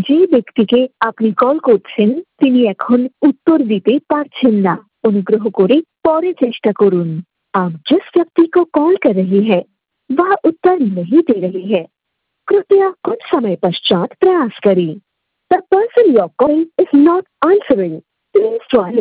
যে ব্যক্তিকে আপনি কল করছেন তিনি এখন उत्तर দিতে পারছেন না। অনুগ্রহ করে পরে চেষ্টা করুন। आप जिस व्यक्ति को कॉल कर रहे हैं वह उत्तर नहीं दे रहे हैं। कृपया कुछ समय पश्चात प्रयास करें। The person you are calling is not answering. Please try